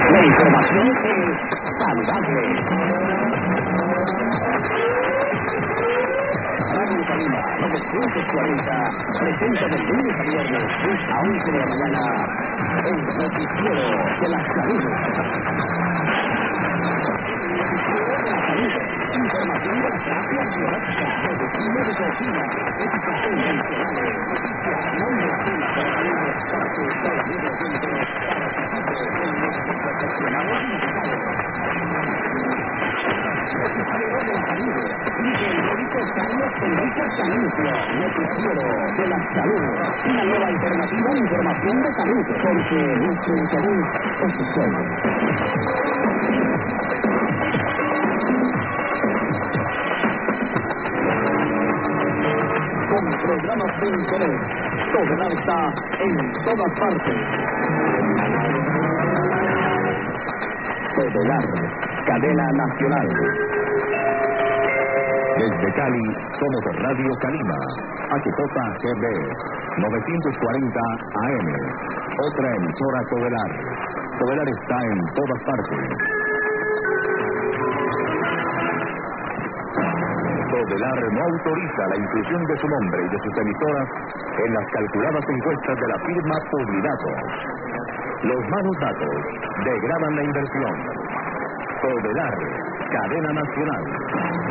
La información es saludable. Radio Calima 940 presenta de lunes a viernes 10 a 11 de la mañana el noticiero de la salud. Información de la terapia biológica, medicina de cocina, ética convencionales, noticias, no medicina, parte del medio ambiente, participe en nuestros profesionales digitales. Noticiero de la salud, del médico Carlos Enrique Canicio, noticiero de la salud, una nueva alternativa de información de salud, porque nuestro interés es usted. Programas de interés. Todelar está en todas partes. Todelar, cadena nacional. Desde Cali, somos Radio Calima, HJGB, 940 AM. Otra emisora Todelar. Todelar está en todas partes. Todelar no autoriza la inclusión de su nombre y de sus emisoras en las calculadas encuestas de la firma Publidatos. Los malos datos degradan la inversión. Todelar, cadena nacional.